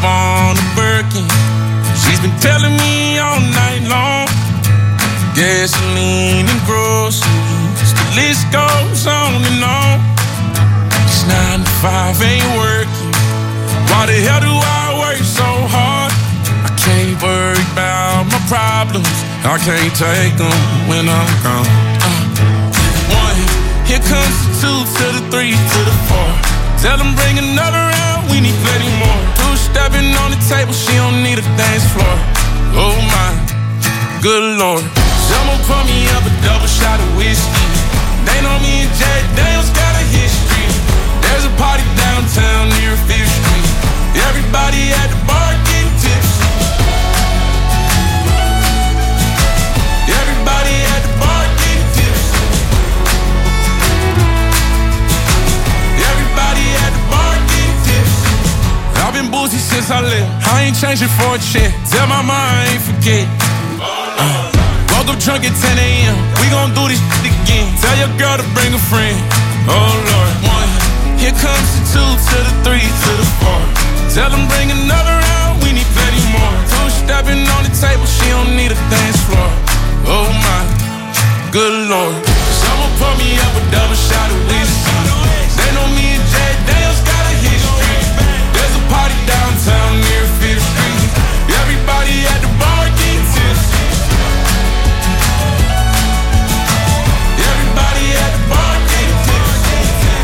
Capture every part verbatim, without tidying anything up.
on a Birkin. She's been telling me all night long. Gasoline and groceries, the list goes on and on. This nine to five ain't working. Why the hell do I work so hard? I can't worry about my problems. I can't take them when I'm gone. Uh, one, here comes the two to the three to the four. Tell them bring another round, we need plenty more. Two stepping on the table, she don't need a dance floor. Oh my, good Lord. Someone pour me up a double shot of whiskey. They know me and Jack Daniels got a history. There's a party downtown near Fifth Street. Everybody at the bar getting tipsy. Everybody at the bar getting tipsy. Everybody at the bar getting tipsy. I've been boozy since I left. I ain't changing for a check. Tell my mom I ain't forget. Uh. Woke up drunk at ten a.m. We gon' do this shit again. Tell your girl to bring a friend. Oh Lord. One, here comes the two to the three to the four. Tell them bring another round, we need plenty more. Two stepping on the table, she don't need a dance floor. Oh my, good Lord. Someone pour me up a double shot of whiskey. They know me and Jack Daniels got a history. There's a party downtown near Fifth Street. Everybody at the bar getting tipsy. Everybody at the bar getting tipsy.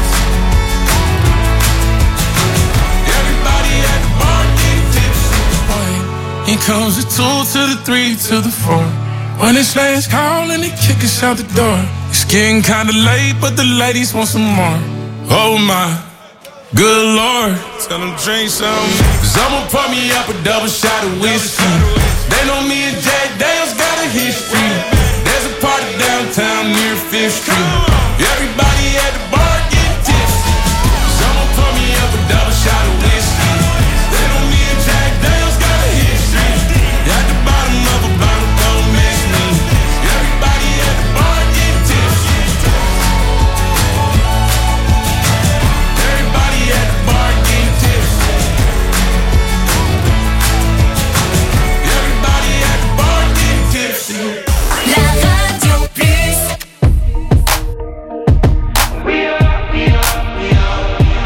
Everybody at the bar getting tipsy. Here comes the two to the three to the four. When it's last call and they kick us out the door. It's getting kinda late, but the ladies want some more. Oh my, good Lord. Tell them drink some. Someone pour me up a double shot of whiskey. They know me and Jack Daniels got a history. There's a party downtown near Fifth Street. Everybody at the bar getting tipsy. Someone pour me up a double shot of whiskey. They know me and Jack Daniels got a history. At the bottom of a bottle, don't miss me. Everybody at the bar getting tipsy. Everybody at the bar getting tipsy. Everybody at the bar getting tipsy. La Radio Plus. We are, we are, we are.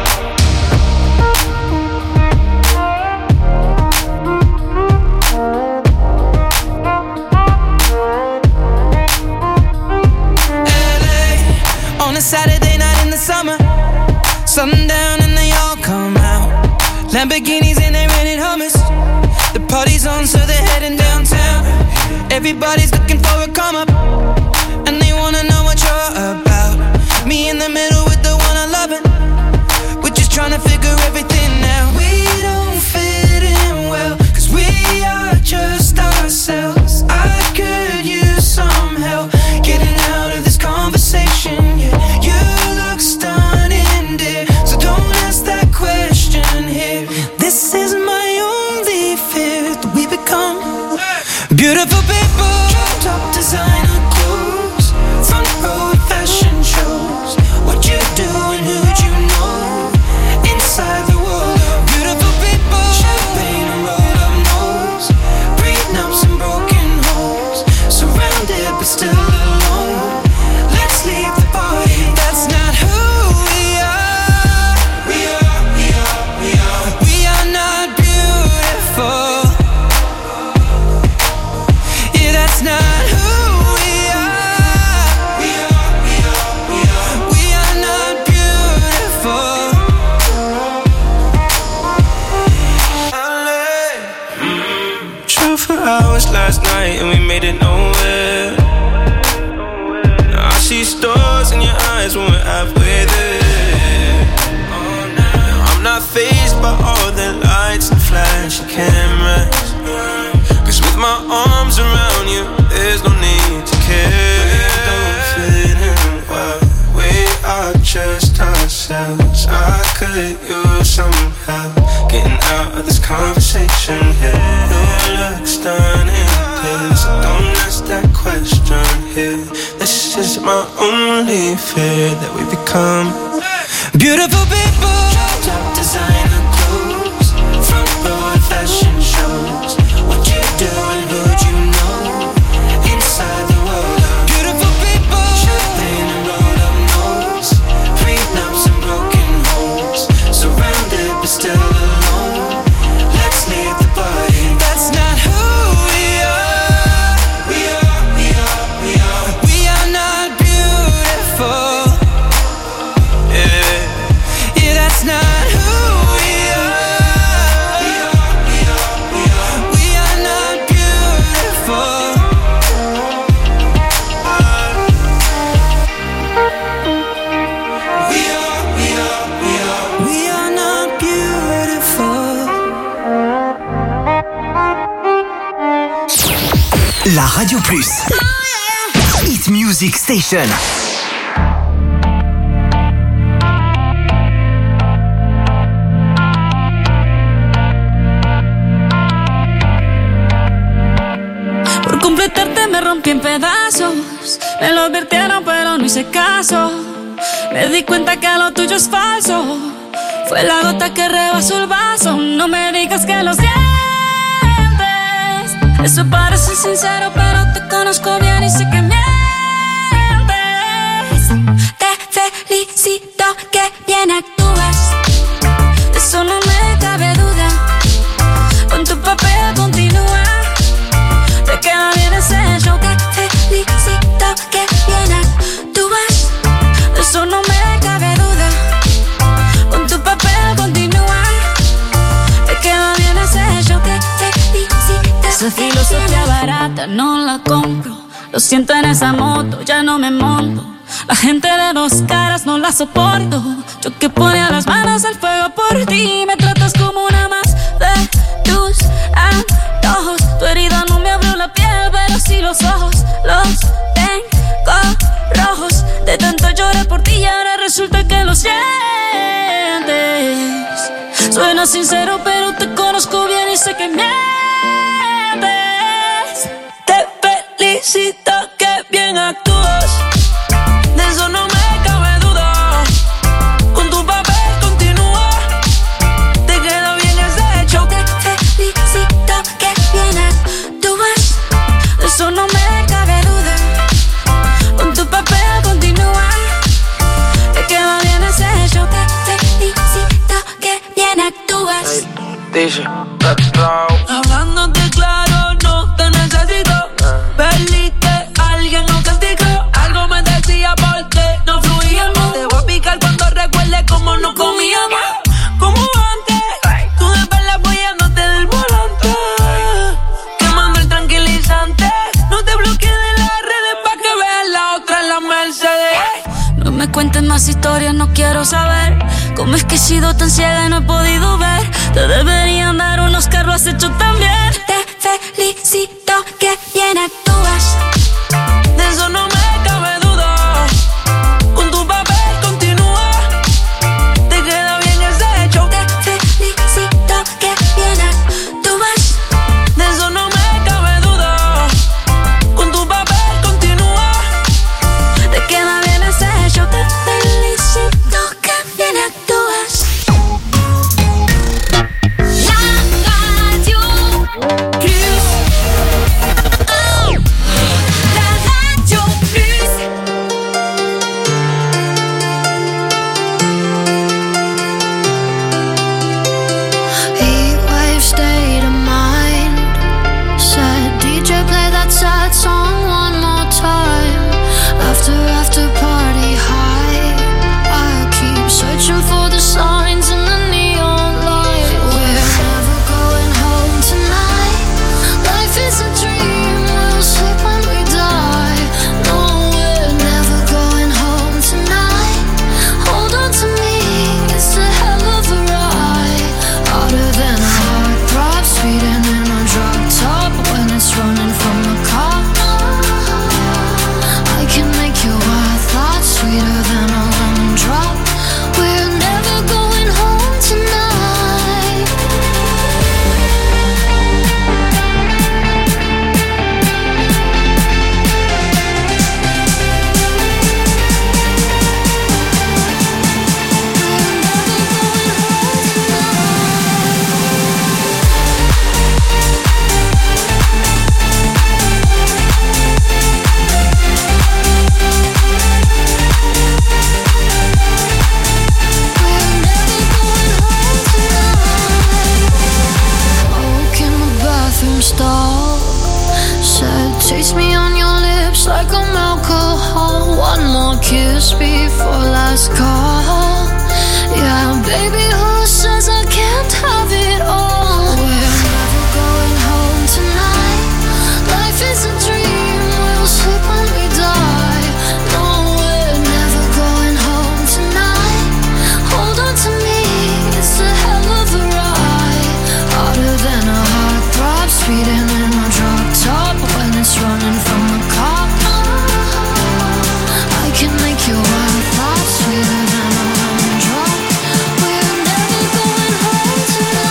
L A on a Saturday night in the summer. Sundown and they all come out. Lamborghinis and they rented Hummers. The party's on, so they're heading downtown. Everybody's looking for a come up, and they wanna know what you're about. Me in the middle with the one I love it. We're just trying to figure everything out. We don't fit in well, cause we are just ourselves. I could use some help getting out of this conversation. Yeah, you look stunning, dear, so don't ask that question here. This is my only fear, that we become beautiful people. Top designer clothes, front row at fashion shows. What you do and who'd you know? Inside the world of beautiful people. Champagne and rolled up nose, prenups and broken homes. Surrounded but still alone. Let's leave the party. That's not who we are. We are, we are, we are. We are not beautiful. Yeah, that's not who we are. We are, we are, we are. We are not beautiful. L A Drove for hours last night and we made it nowhere. Now I see stars in your eyes when we're halfway there. Now I'm not fazed by all the lights and flashing cameras. Cause with my arms around you, there's no need to care. We don't fit in well, we are just ourselves. I could use some help getting out of this conversation. Yeah, you look stunning, dear, so don't ask that question here. This is my only fear, that we become beautiful people. Top designer clothes, front row at La Radio Plus. Hit Music Station. Por completarte me rompí en pedazos. Me lo advirtieron pero no hice caso. Me di cuenta que lo tuyo es falso. Fue la gota que rebasó el vaso. No me digas que lo sientes. Eso parece sincero pero te conozco bien y sé que mientes. Te felicito que bien actúas. De eso no me cabe duda. Con tu papel continúa. Te queda bien ese show. Te felicito que bien actúas. De eso no me cabe duda. Con tu papel continúa. Te queda bien ese show. Te felicito. Esa filosofía barata no la compro. Lo siento en esa moto, ya no me monto. La gente de dos caras no la soporto. Yo que ponía las manos al fuego por ti. Me tratas como una más de tus antojos. Tu herida no me abrió la piel, pero sí los ojos. Los tengo rojos. De tanto lloré por ti y ahora resulta que lo sientes. Suena sincero pero te conozco bien y sé que mientes. Te felicito que bien actúas. De eso no me cabe duda. Con tu papel continúa. Te queda bien ese show. Te felicito que bien actúas. De eso no me cabe duda. Con tu papel continúa. Te queda bien ese show. Te felicito que bien actúas. Dice, hablándote claro, no te necesito. Perdiste, alguien no castigó. Algo me decía porque no fluíamos. Te voy a picar cuando recuerde cómo no comíamos. Como antes, tú de verla apoyándote del volante. Quemando el tranquilizante. No te bloquees de las redes pa' que veas la otra en la Mercedes. No me cuentes más historias, no quiero saber. Cómo es que he sido tan ciega y no he podido ver. Te deberían dar un Oscar, lo has hecho tan bien. Te felicito que bien actúas. De eso no me cabe duda. Con tu papel continúa. Te queda bien ese show. Te felicito que bien actúas. De eso no me cabe duda. Con tu papel continúa. Te queda bien ese show. Te felicito que bien actúas. Sad song one more time. After after party high, I keep searching for the signs in the neon light. We're never going home tonight. Life is a dream, we'll sleep when we die. No, we're never going home tonight. Hold on to me, it's a hell of a ride. Harder than a heart throb, speeding in a drop top when it's running from the car. I can make your wild thoughts sweeter than a lemon drop. We're never going home tonight. Stall. Said, taste me on your lips like I'm alcohol. One more kiss before last call. Yeah, baby, who says I can't have it all? We're never going home tonight. Life is a dream, we'll sleep when we die. No, we're never going home tonight. Hold on to me, it's a hell of a ride. Harder than a heart throb, speeding in a drop top when minutes running from the cop. I can make your wild thoughts sweeter than a lemon drop. We're never going home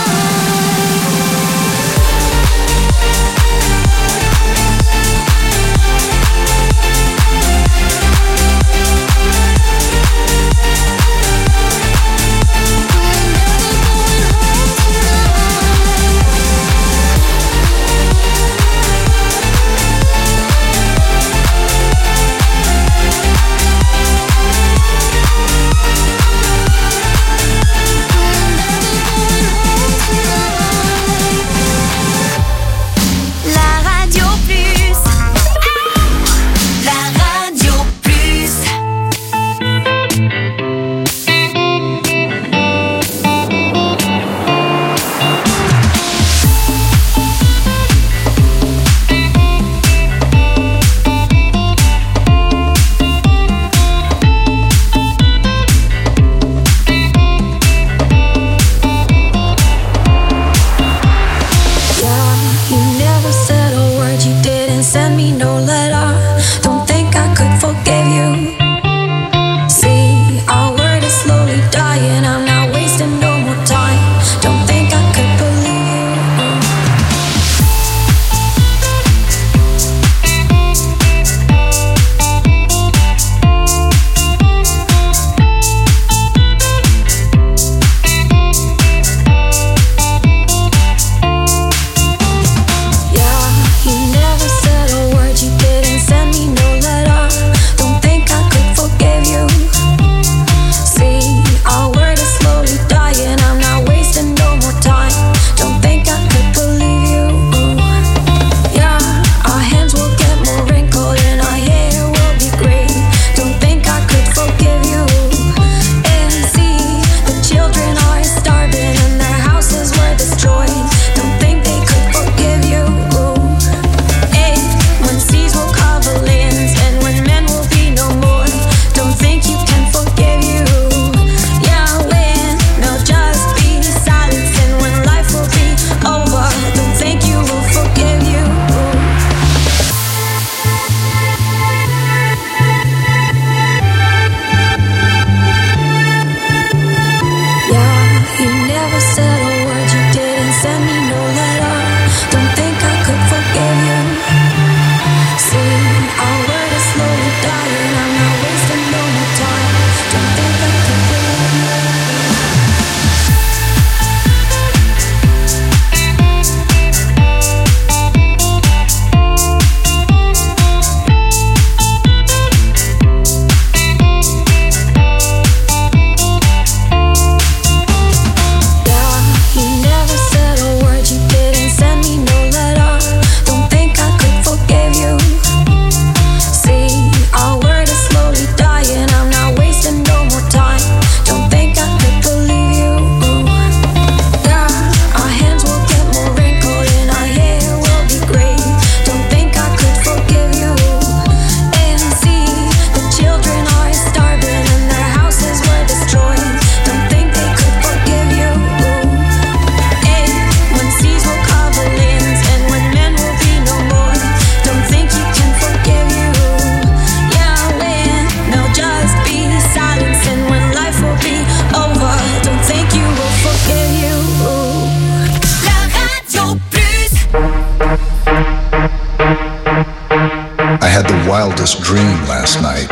wildest dream last night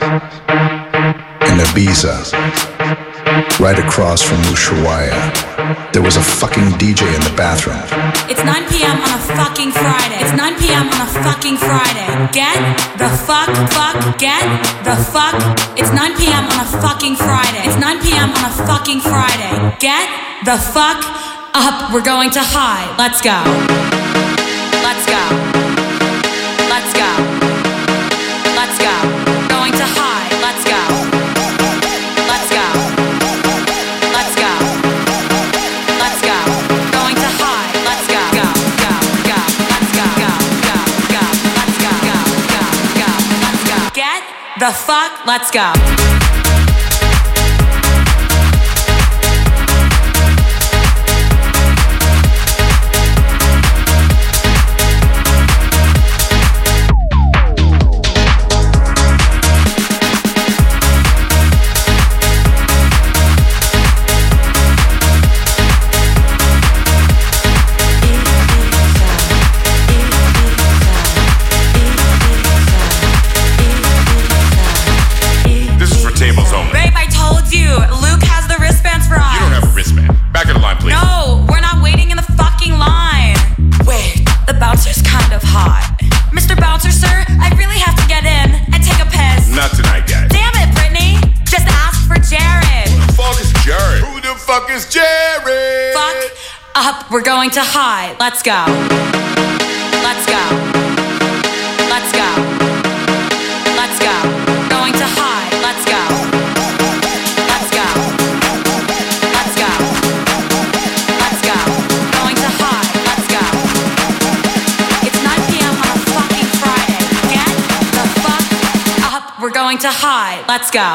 in Ibiza, right across from Ushuaia. There was a fucking D J in the bathroom. It's nine p.m. on a fucking Friday. It's nine p.m. on a fucking Friday. Get the fuck, fuck, get the fuck. It's nine p.m. on a fucking Friday. It's nine p.m. on a fucking Friday. Get the fuck up. We're going to high. Let's go. Let's go. Let's go. Let's go. Going to high. Let's go. Let's go. Let's go. Let's go. Going to high. Let's go. Go. Go. Go. Let's go. Go. Go. Go. Let's go. Go. Go. Go. Let's go. Get the fuck. Let's go. bouncer's kind of hot. Mister Bouncer, sir, I really have to get in and take a piss. Not tonight, guys. Damn it, Brittany. Just ask for Jared. Who the fuck is Jared? Who the fuck is Jared? Fuck up. We're going to high. Let's go. Let's go. Let's go. Let's go. Going to high. Let's go. Let's go. Let's go. Let's go. Going to high. Let's go. It's nine p.m. on a fucking Friday. Get the fuck up. We're going to high. Let's go.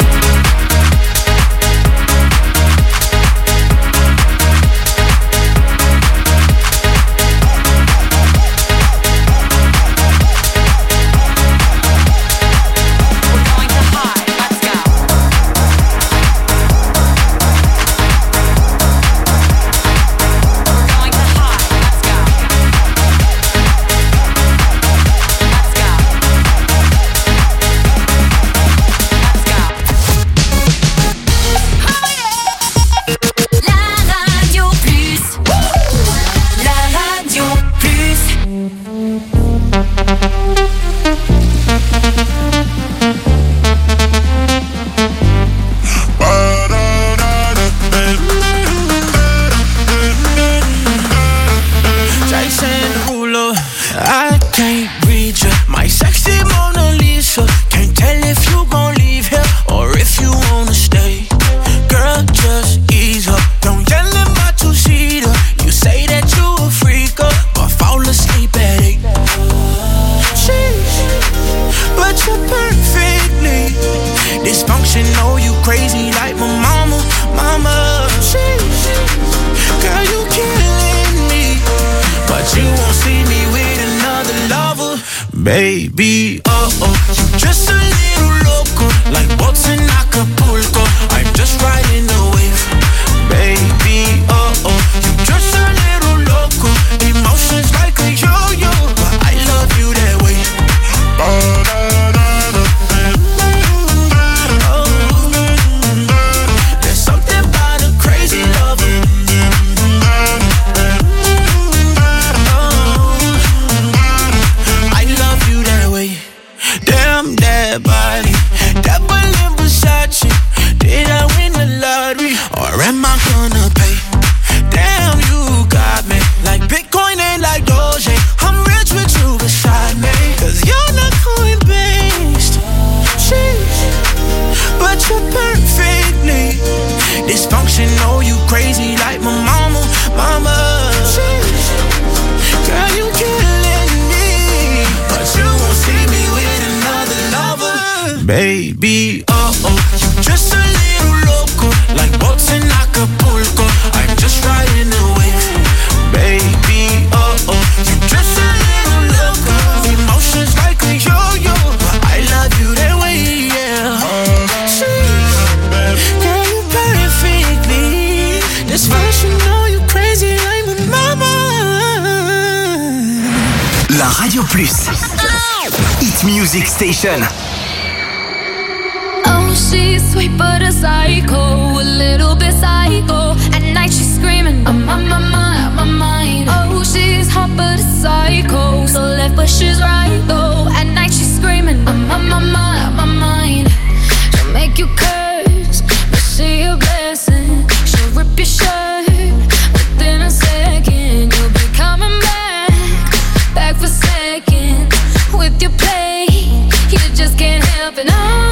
Baby, oh oh, you just a little loco, like boats in Acapulco. I'm just riding the wave. Baby, oh oh, you just a little loco, emotions like a yo-yo, but I love you that way. Oh, there's something about a crazy lover. Damn that body, that Berlin Versace. Did I win the lottery, or am I gonna pay? Damn, you got me like Bitcoin and like Doge. I'm rich with you beside me, cause you're not coin-based. Sheesh, but you're perfectly dysfunctional. You crazy like my mama, mama. Sheesh, girl, you killing me, but you won't see me with another lover. Baby, oh oh, you just a little loco, like boats in Acapulco. I'm just riding the wave. Baby, oh oh, you just a little loco, emotions like a yo-yo, but I love you that way, yeah. Girl, you perfectly dysfunctional, you crazy like my mama. La Radio Plus Hit Music Station. Oh, she's sweet but a psycho, a little bit psycho. At night she's screaming, I'm on my mind, my mind. Oh, she's hot but a psycho, so left but she's right though. At night she's screaming, I'm on my mind, my mind. She'll make you curse, but she a blessing. She'll rip your shirt within a second. You'll be coming back, back for seconds with your play. You just can't help it, no.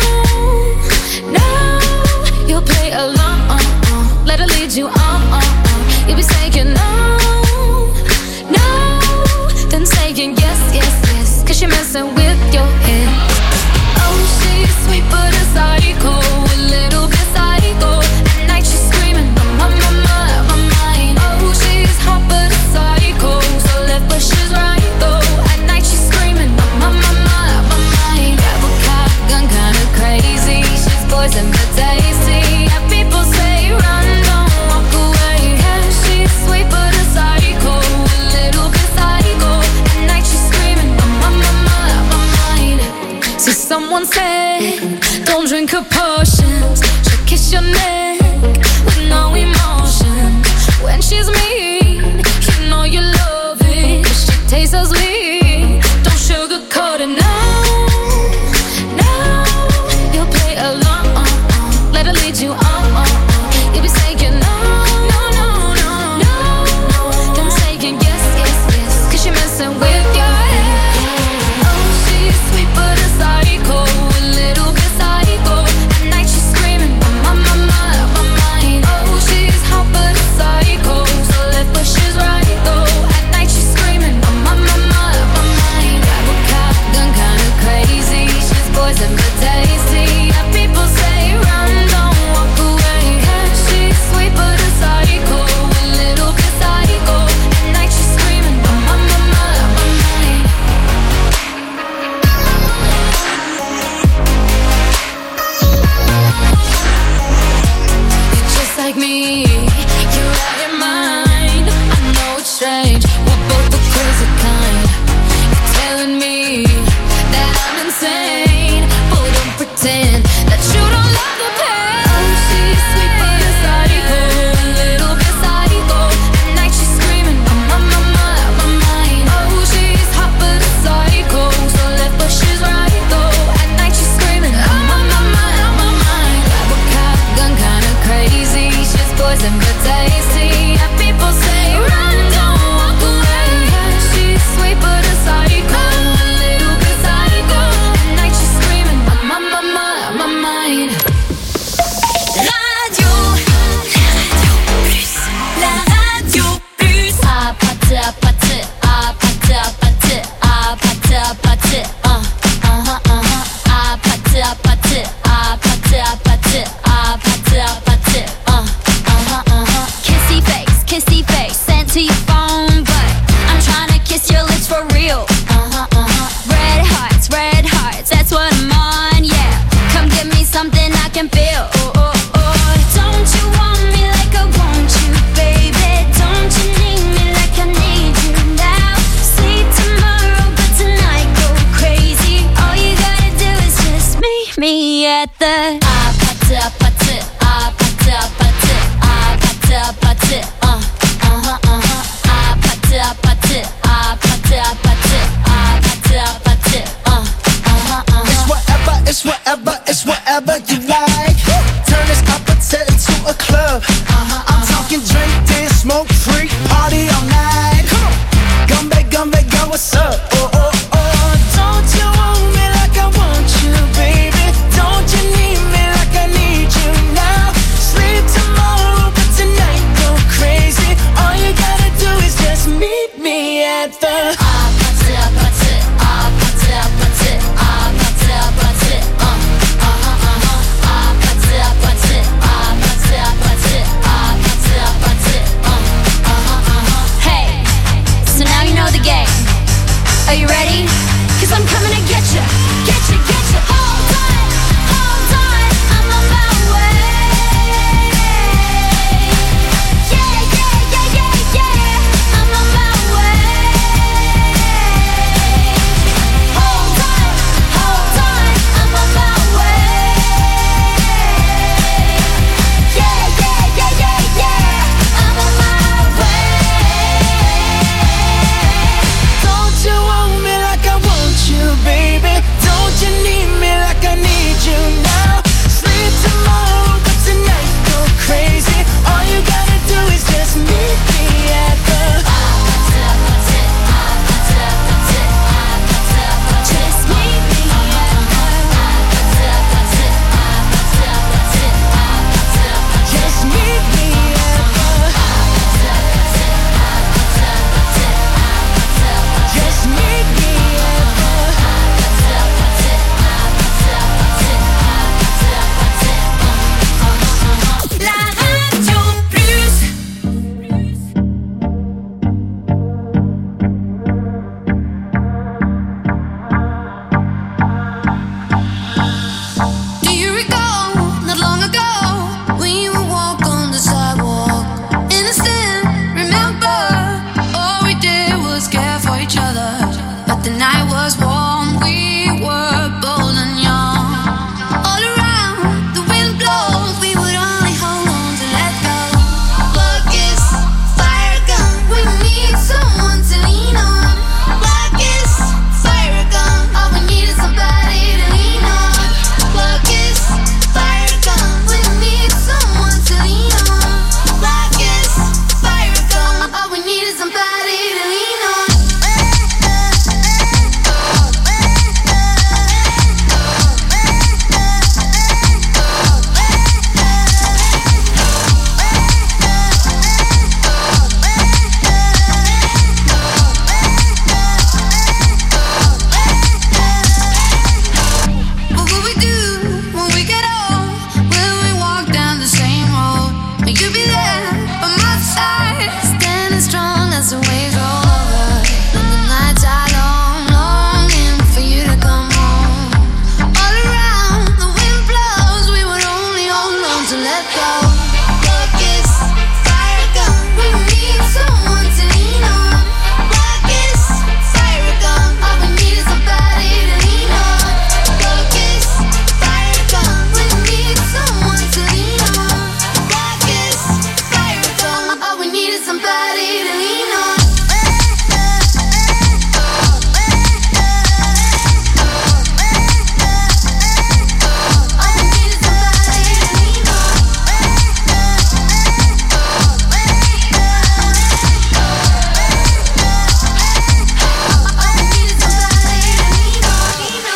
No, you'll play along, uh, uh. Let her lead you on, uh, uh. You'll be saying no, no, then saying yes, yes, yes, cause you're messing with your head. Oh, she's sweet but a psycho, a little bit psycho. At night she's screaming, my, my, my, my mind. Oh, she's hot but a psycho, so left but she's right though. At night she's screaming, my, my, my, my mind. Grab a cop gun, kinda crazy. She's poison but tasty. Yeah, people say run, don't walk away. Yeah, she's sweet but a psycho, a little bit psycho. At night she's screaming, my, my, my, my mind. So someone said, don't drink her potions. She'll kiss your neck with no emotion. When she's mean, you know you love it, 'cause she tastes so sweet. ready? Cause I'm coming to get you, get you, get you. Hold on, hold on, I'm on my way. Yeah, yeah, yeah, yeah, yeah, I'm on my way. Hold on, hold on, I'm on my way. Yeah, yeah, yeah, yeah, yeah, I'm on my way. Don't you want me like I want you, baby? Don't you need me like I need you now? Sleep tomorrow, but tonight go crazy. All you gotta do is just meet me at the Just meet me at the Just meet me at the Just meet me at the La Radio Plus. Do you recall, not long ago, we would walk on the sidewalk? Innocent, remember, all we did was care for each other. But the night was warm, we were bold and young. All around, the wind blows, we would only hold on to let go. Blood kiss, fire gun, we need someone to lean on. Blood kiss, fire gun, all we need is somebody to lean on. Blood kiss, fire gun, we need someone to lean on. Blood kiss, fire gun, all we need is somebody to lean on. What will we do when we get old? Will we walk down the same road? Will you be there by my side, standing strong as the waves roll over? And the nights are long, longing for you to come home. All around, the wind blows, we would only hold on to let go. Blood kiss, fire gun, we need someone to lean on. Blood kiss, fire gun, all we need is somebody to lean on. Blood kiss, fire gun, we need someone to lean on. Blood kiss, fire gun, all we need is somebody to lean on. All we need is somebody to lean on. All we need is somebody to lean on.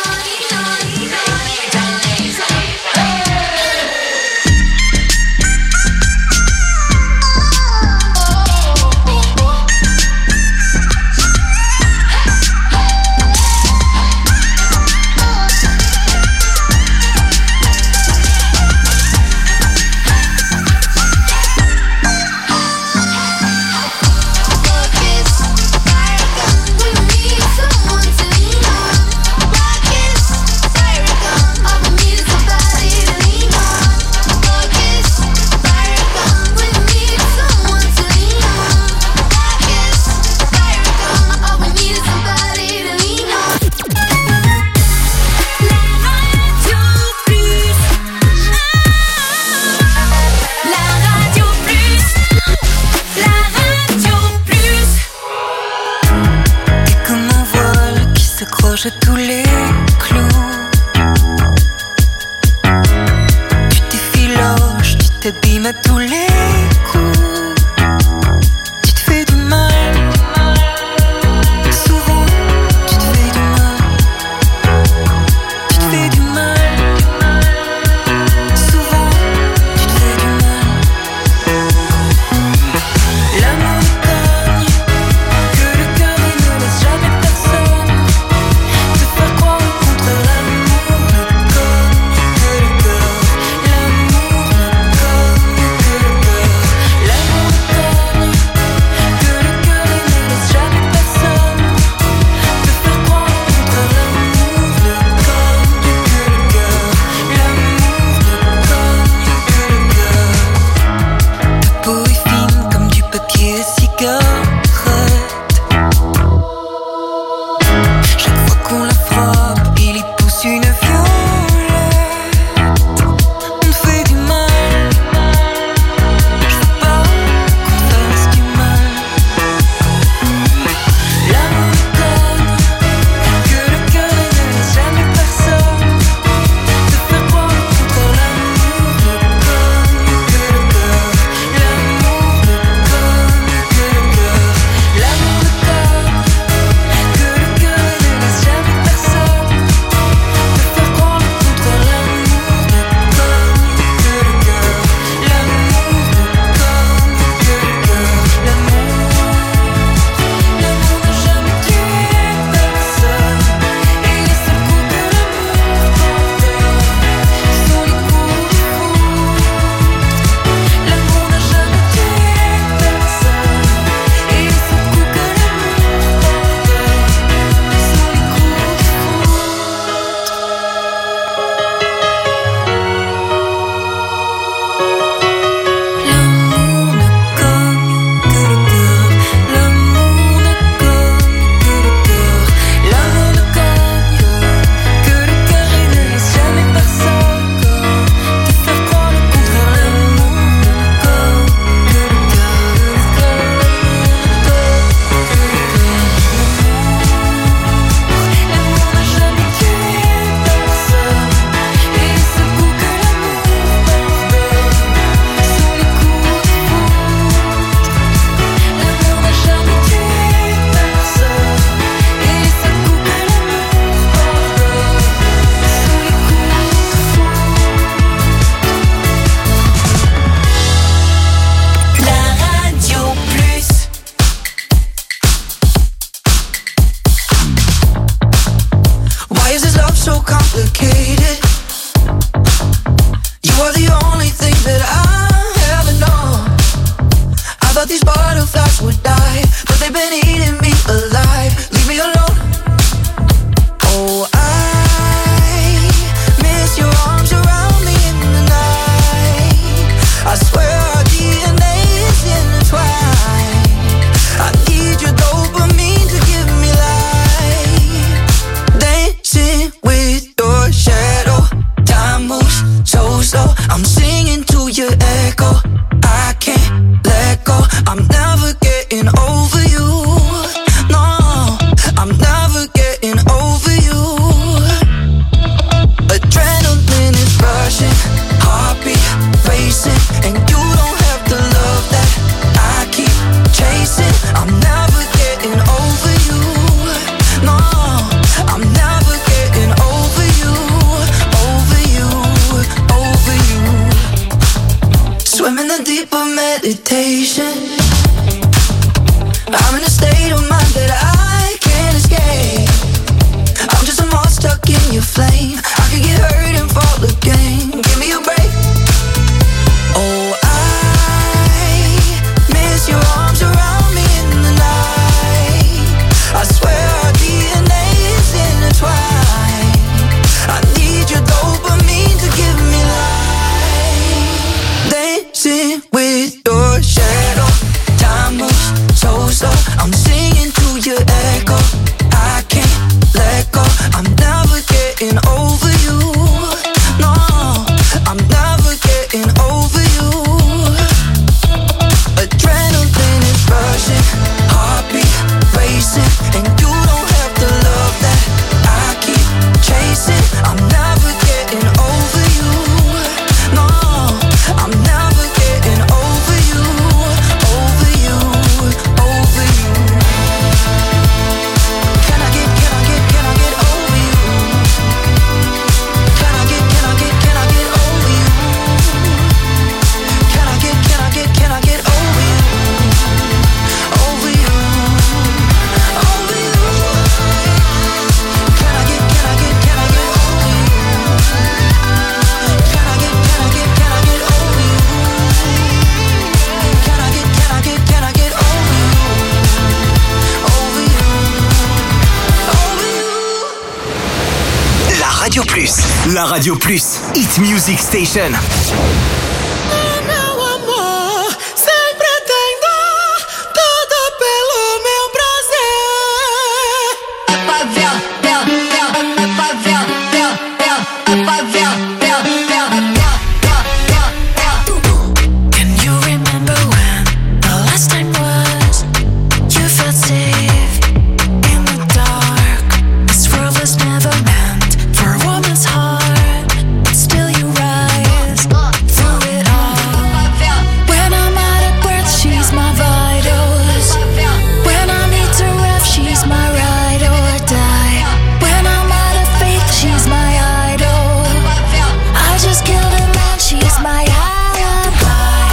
Blood kiss, fire gun, we need someone to lean on. Blood kiss, fire gun, all we need is somebody to lean on. Blood kiss, fire gun, we need someone to lean on. Blood kiss, fire gun, all we need is somebody to lean on. La Radio Plus. La Radio Plus. T'es comme un voile qui s'accroche à tous les clous. Tu t'effiloches, tu t'abîmes à tous les coups. Tu te fais du mal. Souvent, tu te fais du mal. Tu te fais du mal. Souvent, tu te fais du mal. La montagne que le cœur ne laisse jamais personne te faire croire au contraire. L'amour ne conne que le cœur. L'amour ne conne que le love so complicated? You are the only thing that I ever know. I thought these butterflies would die, but they've been eating me alive. Leave me alone. Oh, I miss your arms around me in the night. I swear our D N A is intertwined. I need your dopamine to give me life. Dancing with your shadow. Time moves so slow. I'm singing to your echo. I can't let go. I'm never getting over you. No, I'm never getting over you. Adrenaline is rushing, heartbeat racing, and you don't have the love that I keep chasing. I'm never getting over you. No, I'm never getting over you, over you, over you. Swim in the deep of meditation. I'm in a state of mind that I can't escape. I'm just a moth stuck in your flame. I could get hurt and fall again. Give me a break. Oh, I miss your arms around me in the night. I swear our D N A is intertwined. I need your dopamine to give me life. Dancing with your shadow. Time moves so slow. I'm singing to your echo. I can't let go. I'm never getting over you. No, I'm never getting over you. Adrenaline is rushing, heartbeat racing, and you don't have the love that I keep chasing. I'm never getting over you. No, I'm never getting over you, over you, over you. Can I get, can I get, can I get over you? Can I get, can I get, can I get over you? Can I get, can I get, can I get over you? Over you, over you. Can I get, can I get, can I get over you? Can I get, can I get, can I get over you? Can I get, can I get, can I get over you? Over you, over you. La Radio Plus, la Radio Plus, Hit Music Station. Meu amor, sempre tem dor, tudo pelo meu prazer. É favela, bela, bela, é favela, bela, bela, é favela, bela, bela, bela, bela, bela. Can you remember when the last time was? You felt safe in the dark. This world was never meant for a woman's heart, but still you rise through it all. When I'm out of breath, she's my vitals. When I need to rest, she's my ride or die. When I'm out of faith, she's my idol. I just killed a man, she's my alibi.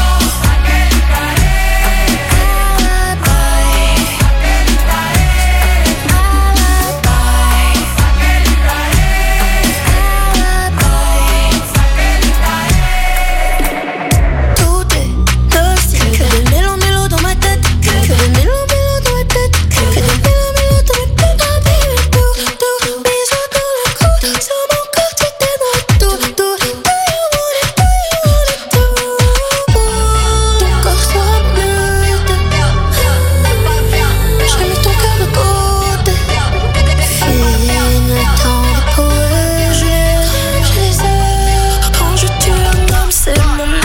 Tout est hostile. Que des mélos mélos dans ma tête. Que des mélos mélos dans ma tête. Que des mélos mélos dans ma tête. Ah baby, tout, tout, bisous dans le cou. Sur mon corps tu t'es noie. Tout, tout, do you want it, do you want it, tout. Ton corps sera bleu. J'ai mis ton cœur de côté. Fini le temps de poésie. J'ai les heures quand je tue un homme, c'est mon alibi.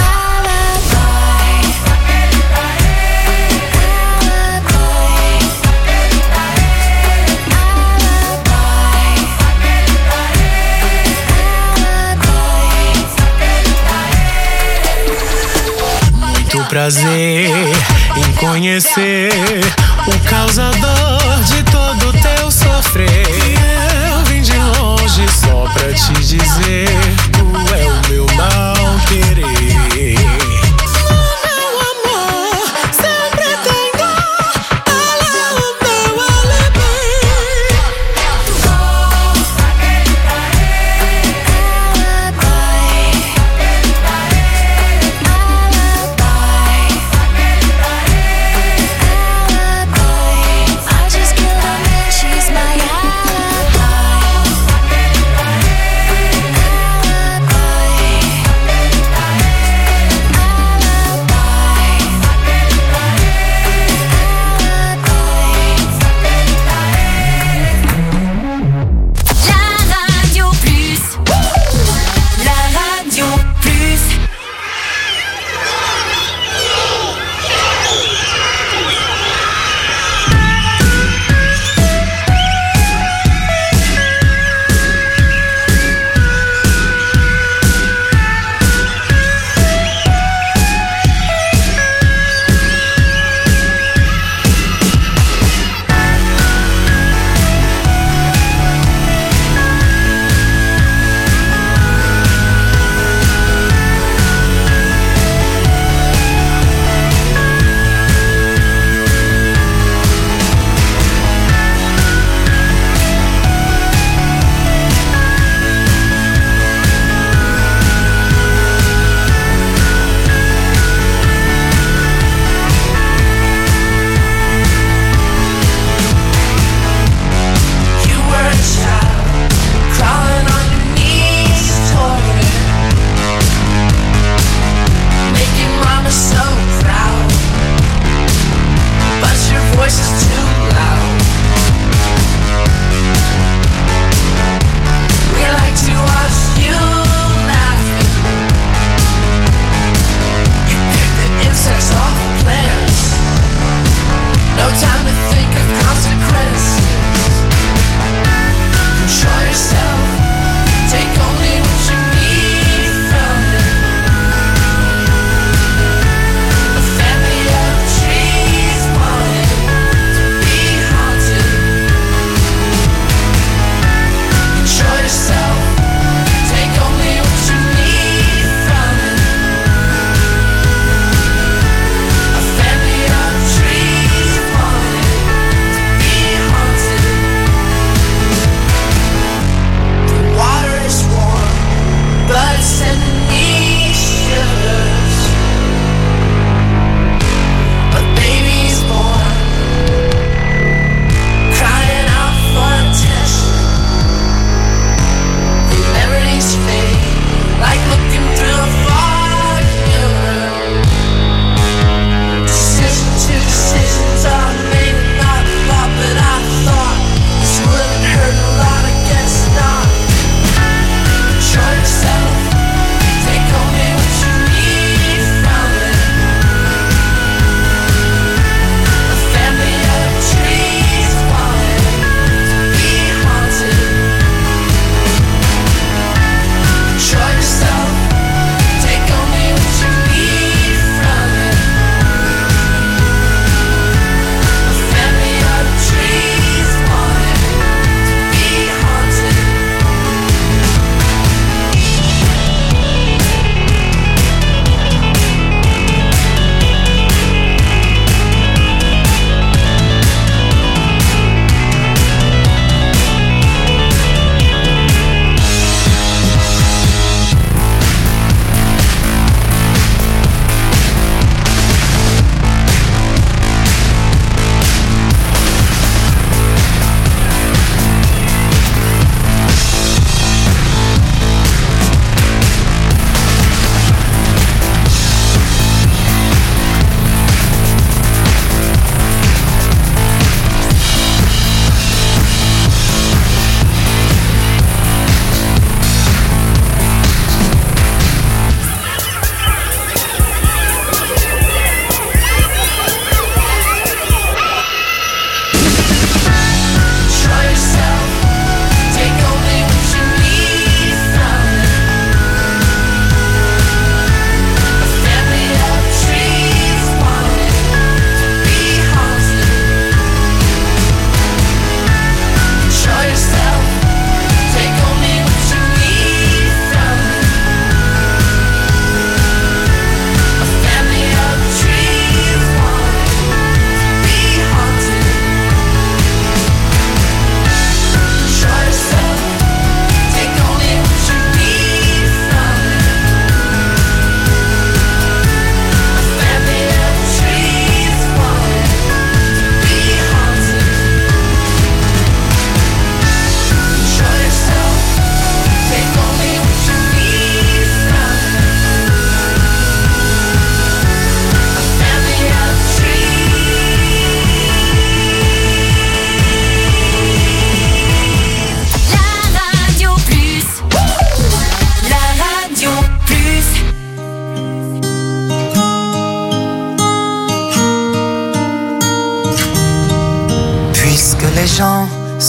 Muito prazer em conhecer o causador de todo teu sofrer. Eu vim de longe só pra te dizer, tu é o meu mal querer. Meu amor, sempre tem dor, ela é o meu alibi.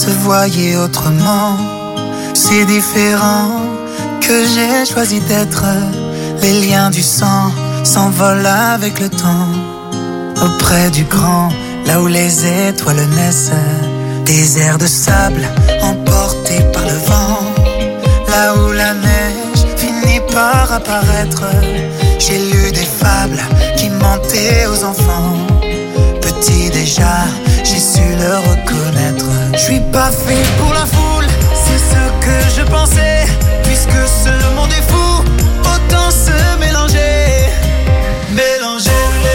te voyais autrement. C'est différent que j'ai choisi d'être. Les liens du sang s'envolent avec le temps. Auprès du grand, là où les étoiles naissent. Des airs de sable emportés par le vent. Là où la neige finit par apparaître. J'ai lu des fables qui mentaient aux enfants. Petit déjà, j'ai su le reconnaître. Je suis pas fait pour la foule, c'est ce que je pensais. Puisque ce monde est fou, autant se mélanger. Mélanger.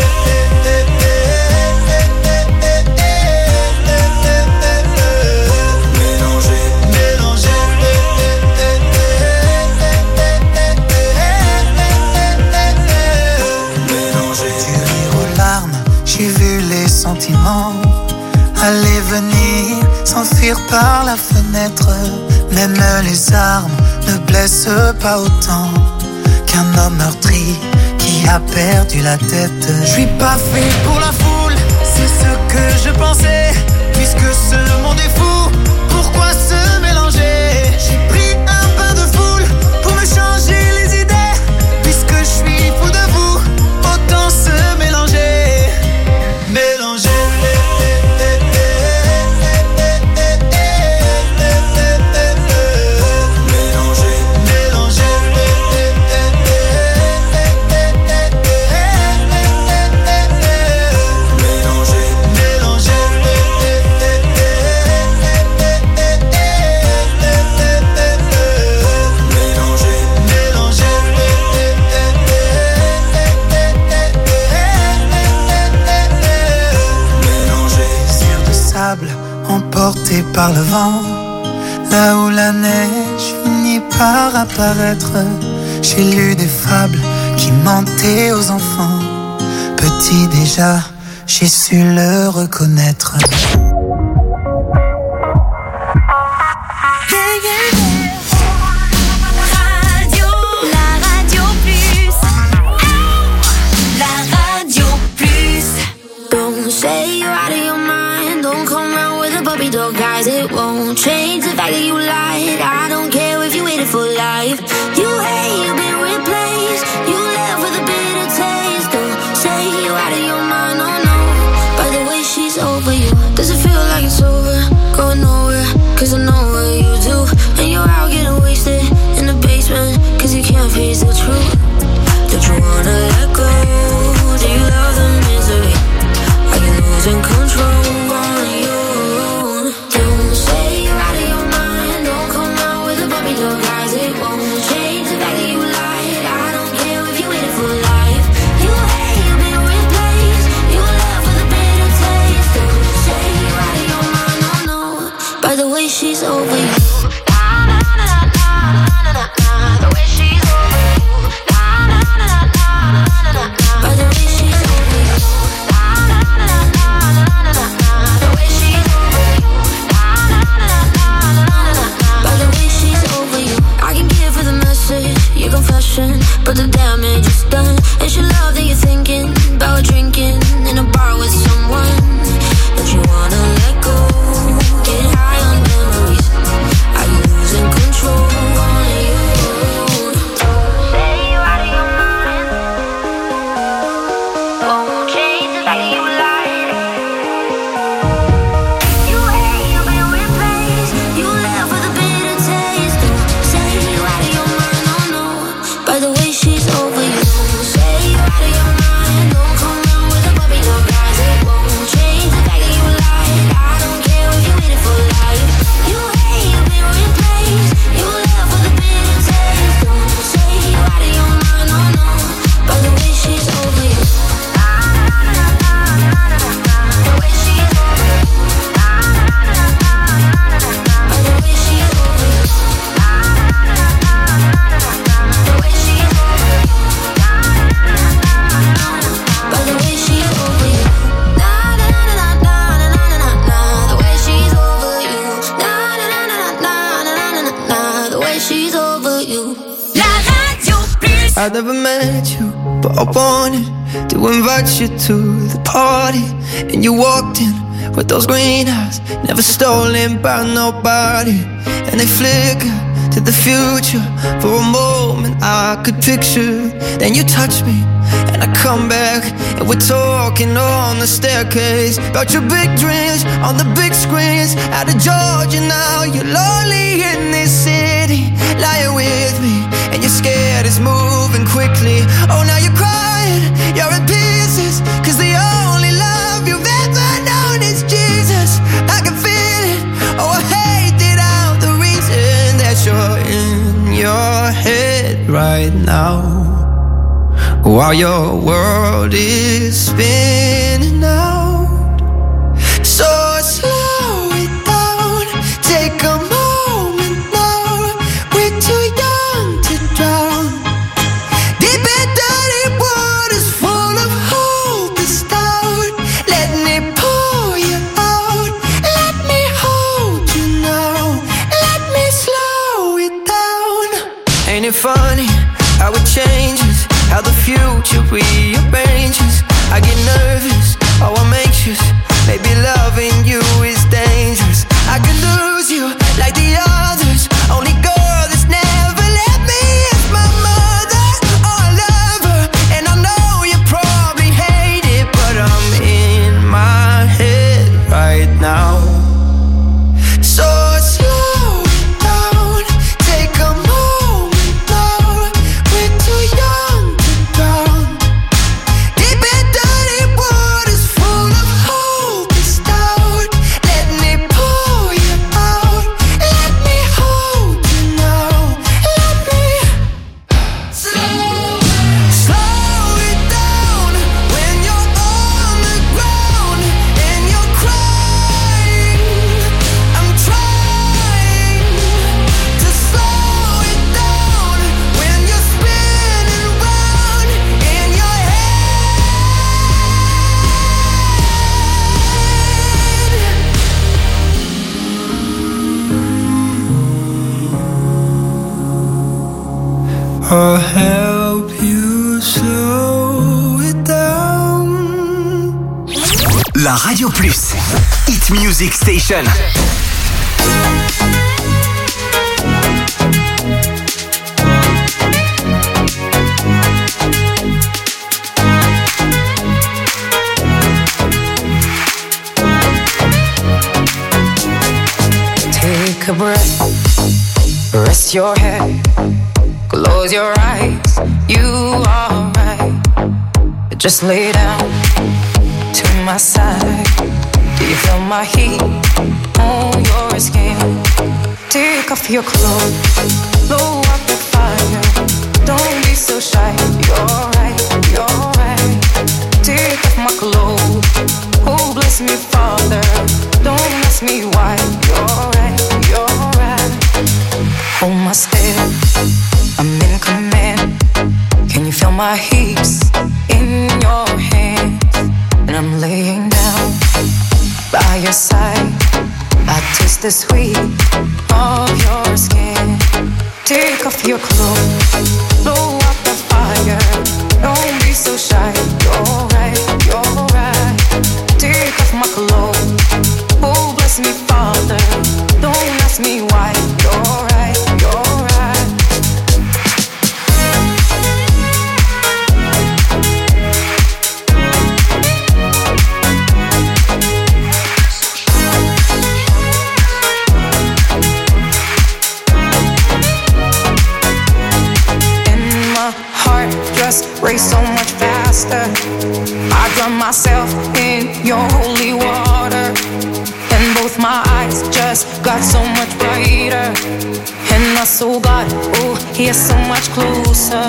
Sentiments aller venir, s'enfuir par la fenêtre. Même les armes ne blessent pas autant qu'un homme meurtri qui a perdu la tête. Je suis pas fait pour la foule, c'est ce que je pensais. Puisque ce monde est fou, pourquoi se mélanger? J'ai pris un bain de foule pour me changer les idées. Puisque je suis fou de vous, autant se mélanger. Mélanger. Emporté par le vent, là où la neige finit par apparaître. J'ai lu des fables qui mentaient aux enfants. Petit déjà, j'ai su le reconnaître. Radio, la radio plus. La radio plus. Don't say you're out of your mind. Don't come round with a puppy dog, guys. It won't change the fact that you lied. I don't care if you waited for life. You hate, you've been replaced. You left with a bitter taste. Don't say you're out of your mind, oh no. By the way, she's over you. Does it feel like it's over? Going nowhere, cause I know what you do. And you're out getting wasted in the basement, cause you can't face the truth. Don't you wanna let go? Do you love the misery? Are you losing control on your own? Don't say you're out of your mind. Don't come out with a puppy dog, guys. It won't change the fact that you lied. I don't care if you waited for life. You hate, you've been replaced. You left with a bitter taste. Don't say you're out of your mind, oh no. By the way, she's over you. The way she's over you. By the way she's over you. The way she's over you. By the way she's over you. I can give her the message, your confession, but the damage is done. And she love that you're thinking about drinking in a bar with someone that you wanna let go. Get high on memories. Are you losing control on your own? Say you're out of your mind. Won't change the fact that you lied. You hate, you've been replaced. You left with a bitter taste. Don't say you're out of your mind, oh no. By the way, she's over you. Say you're out of your mind. Don't come round with a puppy dog, guys. It won't change the fact that you lied. I don't care if you waited for life. You hate, you've been replaced. You left with a bitter taste. Don't say you're out of your mind, oh no. By the way, she's over you. The way she's over you. By the way, she's over you. The way she's over you. By the way, she's over you. Na na na na na na na na na. The way she's over you. Na na na na na na na na na. The way she's over you. La radio plus. I never met you, but I wanted to invite you to the party. And you walked in with those green eyes, never stolen by nobody. And they flicker to the future. For a moment I could picture. Then you touch me and I come back, and we're talking on the staircase about your big dreams on the big screens. Out of Georgia now, you're lonely in this city, lying with me, and you're scared it's moving quickly. Oh, now you're crying, you're in pieces, cause the only love you've ever known is Jesus. I can feel it, oh I hate it out, the reason that you're in your head right now, while your world is spinning out. So slow it down, take a moment now. We're too young to drown. Deep and dirty waters full of hope is down. Let me pull you out. Let me hold you now. Let me slow it down. Ain't it funny how it changes, how the future rearranges? I get nervous, oh I'm anxious. Maybe loving you is dangerous. I could lose you like the others. Only girl that's never let me is my mother. Oh I love her, and I know you probably hate it, but I'm in my head right now. So slow it down, take a moment now. We're too young to drown. Deep and dirty waters full of hope is down. Let me pull you out. Let me hold you now. Let me slow, slow it down. When you're on the ground and you're crying, I'm trying to slow it down. When you're spinning round in your head. I'll help you slow it down. La Radio Plus, Hit Music Station. Take a breath, rest your head, close your eyes, you are right. Just lay down to my side. Do you feel my heat on your skin? Take off your clothes, blow up the fire. Don't be so shy, you're right, you're right. Take off my clothes, oh bless me Father. Don't ask me why, you're right, you're right. Hold my step, I'm in command. Can you feel my hips in your hands? And I'm laying down by your side. I taste the sweet of your skin. Take off your clothes, blow up the fire. Don't be so shy, you're right, you're right. Take off my clothes, oh bless me Father. Don't ask me why, you're right, you're right. Just race so much faster. I drown myself in your holy water, and both my eyes just got so much brighter. And I saw God, oh, He is so much closer.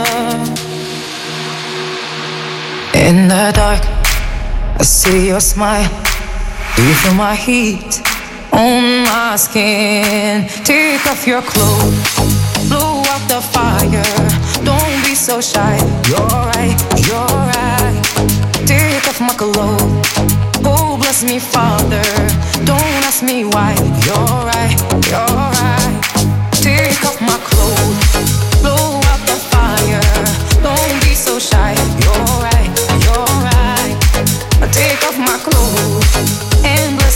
In the dark, I see your smile. Do you feel my heat on my skin? Take off your clothes, blow out the fire. Don't be so shy, you're right, you're right. Take off my clothes, oh bless me Father. Don't ask me why, you're right, you're right. Take off my clothes, blow out the fire. Don't be so shy, you're right, you're right. Take off my clothes and bless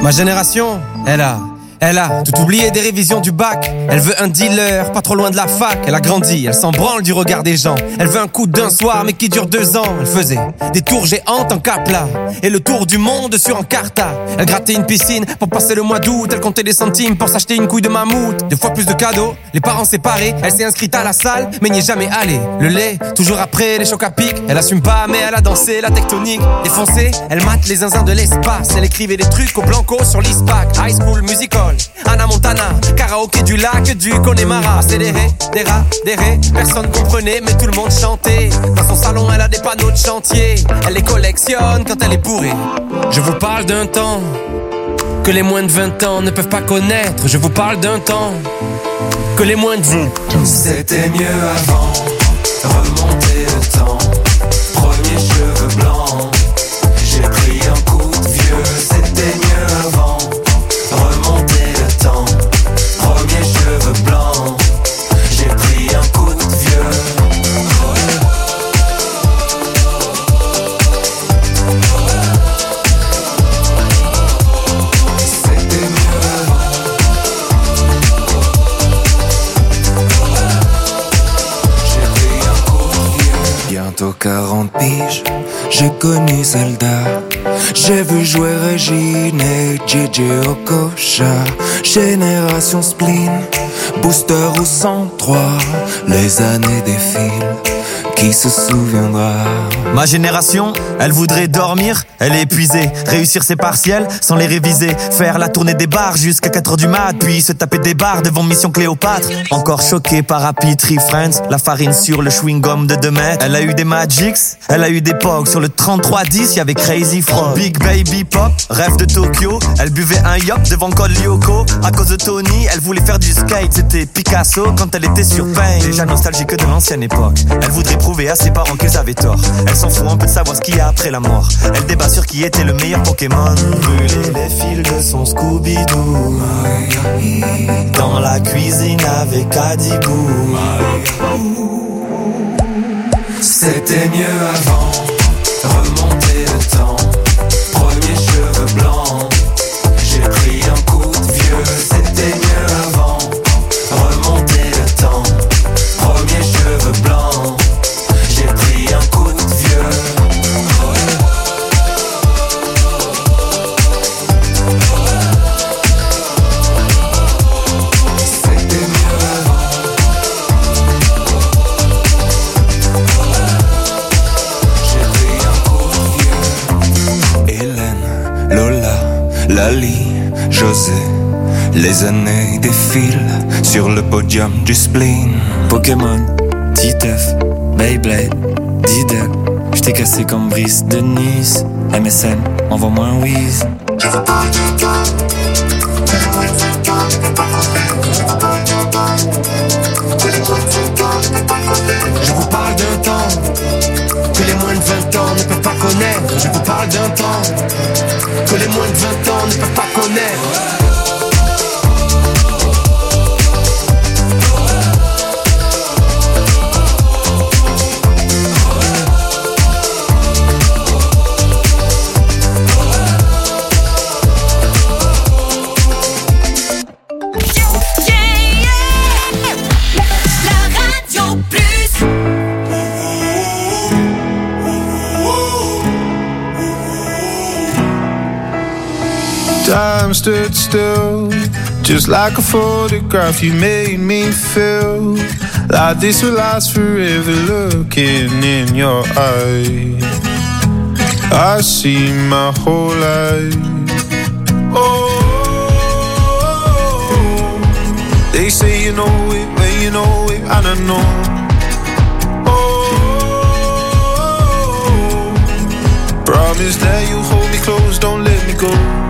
Ma génération, elle a, elle a tout oublié des révisions du bac. Elle veut un dealer, pas trop loin de la fac. Elle a grandi, elle s'en branle du regard des gens. Elle veut un coup d'un soir, mais qui dure deux ans. Elle faisait des tours géantes en Capla et le tour du monde sur Encarta. Elle grattait une piscine pour passer le mois d'août. Elle comptait des centimes pour s'acheter une couille de mammouth. Deux fois plus de cadeaux, les parents séparés. Elle s'est inscrite à la salle, mais n'y est jamais allée. Le lait, toujours après les chocs à pic. Elle assume pas, mais elle a dansé la tectonique. Défoncée, elle mate les zinzins de l'espace. Elle écrivait des trucs au blanco sur l'ISPAC. High School Musical, Anna Montana, karaoké du lac du Connemara. C'est des ré, des rats, des ré. Personne comprenait, mais tout le monde chantait. Dans son salon, elle a des panneaux de chantier. Elle les collectionne quand elle est bourrée. Je vous parle d'un temps que les moins de vingt ans ne peuvent pas connaître. Je vous parle d'un temps que les moins de vingt C'était mieux avant, remonter le temps. Premier cheveux blancs, j'ai pris un coup de vieux. C'était mieux avant, remonter le temps. Premier cheveux blancs, j'ai pris un coup de vieux. C'était mieux avant. J'ai pris un coup de vieux. Bientôt quarante piges, j'ai connu Zelda. J'ai vu jouer Régine et J J Okocha. Génération spleen, booster au cent trois. Les années défilent, qui se souviendra? Ma génération, elle voudrait dormir, elle est épuisée. Réussir ses partiels sans les réviser. Faire la tournée des bars jusqu'à quatre heures du mat. Puis se taper des bars devant Mission Cléopâtre. Encore choquée par Happy Tree Friends. La farine sur le chewing-gum de deux mètres. Elle a eu des Magics, elle a eu des Pogs. Sur le trente-trois dix, y'avait Crazy Frog. Big Baby Pop, rêve de Tokyo. Elle buvait un yop devant Code Lyoko. À cause de Tony, elle voulait faire du skate. C'était Picasso quand elle était sur Pain. Déjà nostalgique de l'ancienne époque. Elle voudrait prouver à ses parents qu'ils avaient tort. Elle s'en fout un peu de savoir ce qu'il y a après la mort. Elle débat sur qui était le meilleur Pokémon. Brûler les fils de son Scooby-Doo dans la cuisine avec Adibou. C'était mieux avant, remonter le temps. Premier cheveux blancs, j'ai pris un coup de vieux. C'était mieux avant, remonter le temps. Premier cheveux blancs, j'ai pris un coup de vieux. C'était mieux avant. J'ai pris un coup de vieux. Hélène, Lola, Lali, José. Les années défilent sur le podium du spleen. Pokémon, Titeuf, Beyblade, Diddle. J't'ai cassé comme Brice de Nice. M S N, envoie-moi un whiz. Je veux pas de temps. Je vous parle d'un temps que les moins de vingt ans ne peuvent pas connaître. Je vous parle d'un temps que les moins de vingt ans ne peuvent pas connaître. Time stood still, just like a photograph. You made me feel like this will last forever. Looking in your eyes, I see my whole life. Oh, they say you know it when you know it, and I know. Oh, promise that you hold me close, don't let me go.